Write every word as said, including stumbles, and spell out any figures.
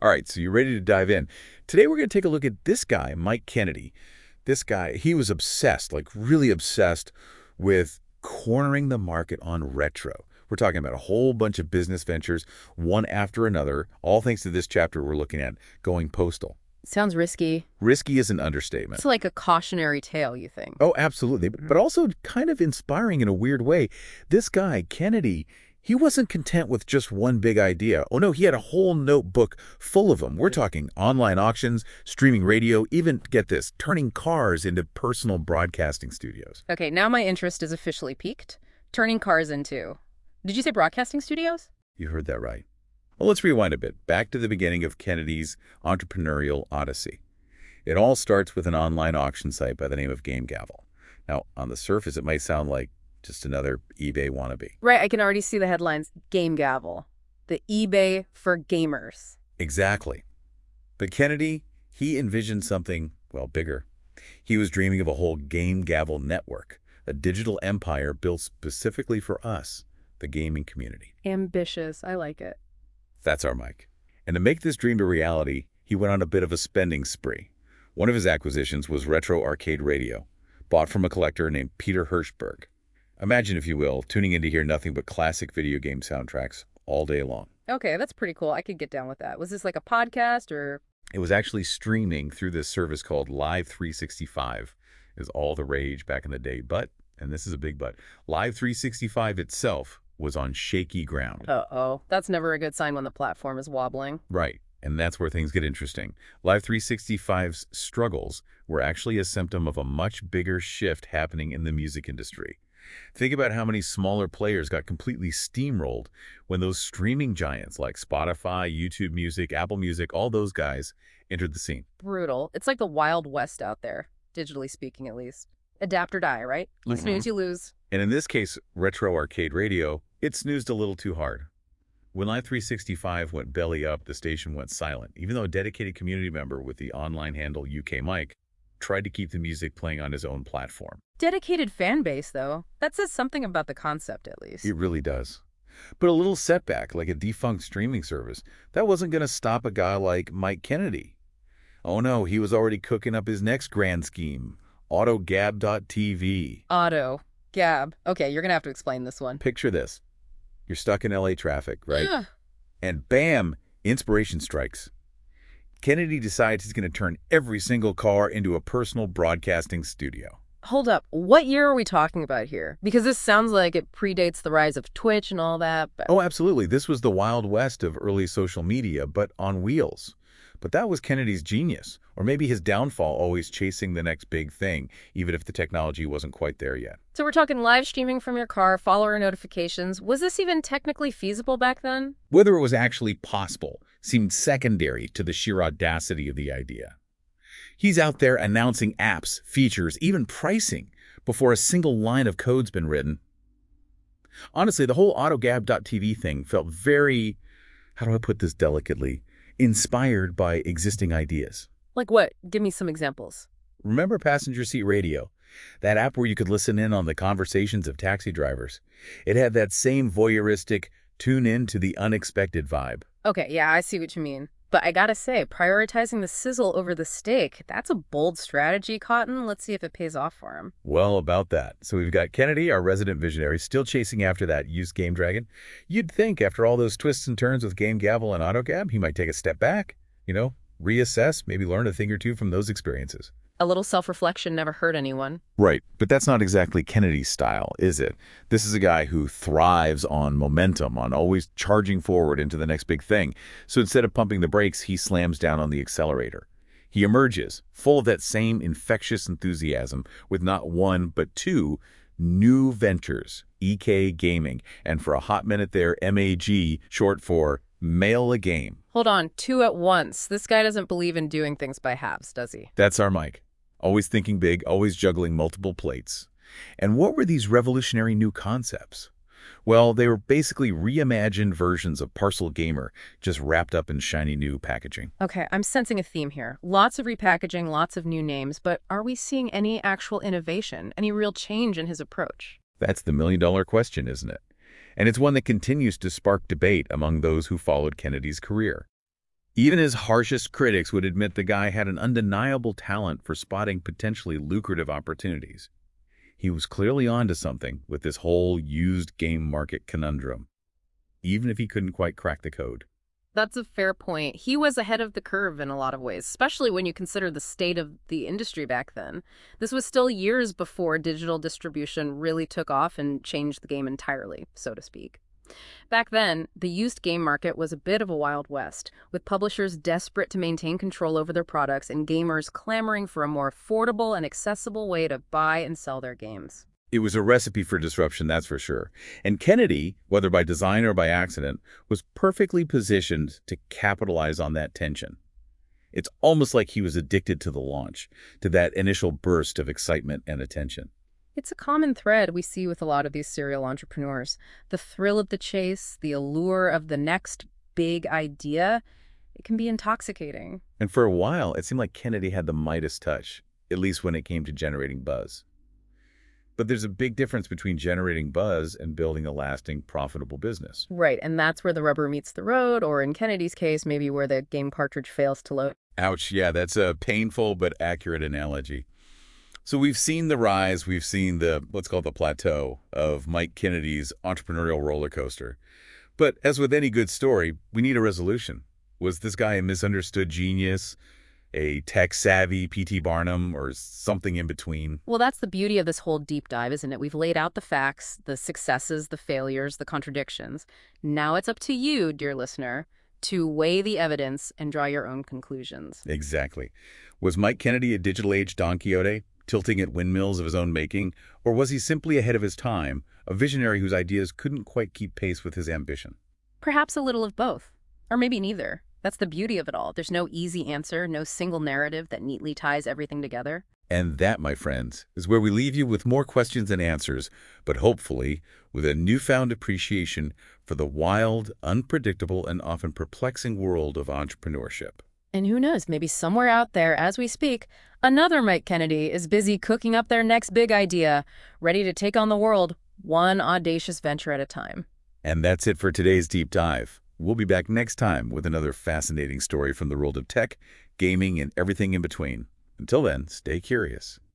All right, so you ready to dive in? Today we're going to take a look at this guy, Mike Kennedy. This guy, he was obsessed, like really obsessed with cornering the market on retro. We're talking about a whole bunch of business ventures, one after another, all thanks to this chapter we're looking at, Going Postal. Sounds risky. Risky is an understatement. It's like a cautionary tale, you think? Oh, absolutely, but also kind of inspiring in a weird way. This guy, Kennedy, he wasn't content with just one big idea. Oh, no, he had a whole notebook full of them. We're talking online auctions, streaming radio, even, get this, turning cars into personal broadcasting studios. Okay, now my interest is officially piqued. Turning cars into... Did you say broadcasting studios? You heard that right. Well, let's rewind a bit, back to the beginning of Kennedy's entrepreneurial odyssey. It all starts with an online auction site by the name of GameGavel. Now, on the surface, it might sound like just another eBay wannabe. Right, I can already see the headlines. GameGavel, the eBay for gamers. Exactly. But Kennedy, he envisioned something, well, bigger. He was dreaming of a whole GameGavel network, a digital empire built specifically for us, the gaming community. Ambitious. I like it. That's our Mike. And to make this dream a reality, he went on a bit of a spending spree. One of his acquisitions was Retro Arcade Radio, bought from a collector named Peter Hirschberg. Imagine, if you will, tuning in to hear nothing but classic video game soundtracks all day long. Okay, that's pretty cool. I could get down with that. Was this like a podcast or... It was actually streaming through this service called Live three sixty-five. It was all the rage back in the day. But, and this is a big but, Live three sixty-five itself was on shaky ground. Uh-oh. That's never a good sign when the platform is wobbling. Right. And that's where things get interesting. Live three sixty-five's struggles were actually a symptom of a much bigger shift happening in the music industry. Think about how many smaller players got completely steamrolled when those streaming giants like Spotify, YouTube Music, Apple Music, all those guys entered the scene. Brutal. It's like the Wild West out there, digitally speaking at least. Adapt or die, right? Mm-hmm. Snooze, you lose. And in this case, Retro Arcade Radio, it snoozed a little too hard. When Live three sixty-five went belly up, the station went silent, even though a dedicated community member with the online handle U K Mike tried to keep the music playing on his own platform. Dedicated fan base, though. That says something about the concept, at least. It really does. But a little setback, like a defunct streaming service, that wasn't going to stop a guy like Mike Kennedy. Oh no, he was already cooking up his next grand scheme, AutoGab dot T V. Auto. Gab. Okay, you're going to have to explain this one. Picture this. You're stuck in L A traffic, right? And bam, inspiration strikes. Kennedy decides he's going to turn every single car into a personal broadcasting studio. Hold up. What year are we talking about here? Because this sounds like it predates the rise of Twitch and all that. But... Oh, absolutely. This was the Wild West of early social media, but on wheels. But that was Kennedy's genius, or maybe his downfall, always chasing the next big thing, even if the technology wasn't quite there yet. So we're talking live streaming from your car, follower notifications. Was this even technically feasible back then? Whether it was actually possible seemed secondary to the sheer audacity of the idea. He's out there announcing apps, features, even pricing before a single line of code's been written. Honestly, the whole AutoGab dot T V thing felt very, how do I put this delicately, inspired by existing ideas. Like what? Give me some examples. Remember Passenger Seat Radio? That app where you could listen in on the conversations of taxi drivers. It had that same voyeuristic, tune in to the unexpected vibe. Okay, yeah, I see what you mean. But I gotta say, prioritizing the sizzle over the steak, that's a bold strategy, Cotton. Let's see if it pays off for him. Well, about that. So we've got Kennedy, our resident visionary, still chasing after that used Game Dragon. You'd think after all those twists and turns with GameGavel and AutoGab, he might take a step back, you know, reassess, maybe learn a thing or two from those experiences. A little self-reflection never hurt anyone. Right, but that's not exactly Kennedy's style, is it? This is a guy who thrives on momentum, on always charging forward into the next big thing. So instead of pumping the brakes, he slams down on the accelerator. He emerges, full of that same infectious enthusiasm, with not one, but two new ventures, E K Gaming, and for a hot minute there, M A G, short for Mail a Game. Hold on, two at once. This guy doesn't believe in doing things by halves, does he? That's our Mike. Always thinking big, always juggling multiple plates. And what were these revolutionary new concepts? Well, they were basically reimagined versions of Parcel Gamer, just wrapped up in shiny new packaging. Okay, I'm sensing a theme here. Lots of repackaging, lots of new names, but are we seeing any actual innovation, any real change in his approach? That's the million-dollar question, isn't it? And it's one that continues to spark debate among those who followed Kennedy's career. Even his harshest critics would admit the guy had an undeniable talent for spotting potentially lucrative opportunities. He was clearly onto something with this whole used game market conundrum, even if he couldn't quite crack the code. That's a fair point. He was ahead of the curve in a lot of ways, especially when you consider the state of the industry back then. This was still years before digital distribution really took off and changed the game entirely, so to speak. Back then, the used game market was a bit of a Wild West, with publishers desperate to maintain control over their products and gamers clamoring for a more affordable and accessible way to buy and sell their games. It was a recipe for disruption, that's for sure. And Kennedy, whether by design or by accident, was perfectly positioned to capitalize on that tension. It's almost like he was addicted to the launch, to that initial burst of excitement and attention. It's a common thread we see with a lot of these serial entrepreneurs. The thrill of the chase, the allure of the next big idea, it can be intoxicating. And for a while, it seemed like Kennedy had the Midas touch, at least when it came to generating buzz. But there's a big difference between generating buzz and building a lasting, profitable business. Right, and that's where the rubber meets the road, or in Kennedy's case, maybe where the game cartridge fails to load. Ouch, yeah, that's a painful but accurate analogy. So we've seen the rise, we've seen the, let's call it the plateau, of Mike Kennedy's entrepreneurial roller coaster. But as with any good story, we need a resolution. Was this guy a misunderstood genius, a tech-savvy P T Barnum, or something in between? Well, that's the beauty of this whole deep dive, isn't it? We've laid out the facts, the successes, the failures, the contradictions. Now it's up to you, dear listener, to weigh the evidence and draw your own conclusions. Exactly. Was Mike Kennedy a digital age Don Quixote, tilting at windmills of his own making, or was he simply ahead of his time, a visionary whose ideas couldn't quite keep pace with his ambition? Perhaps a little of both, or maybe neither. That's the beauty of it all. There's no easy answer, no single narrative that neatly ties everything together. And that, my friends, is where we leave you with more questions and answers, but hopefully with a newfound appreciation for the wild, unpredictable, and often perplexing world of entrepreneurship. And who knows, maybe somewhere out there, as we speak, another Mike Kennedy is busy cooking up their next big idea, ready to take on the world, one audacious venture at a time. And that's it for today's deep dive. We'll be back next time with another fascinating story from the world of tech, gaming, and everything in between. Until then, stay curious.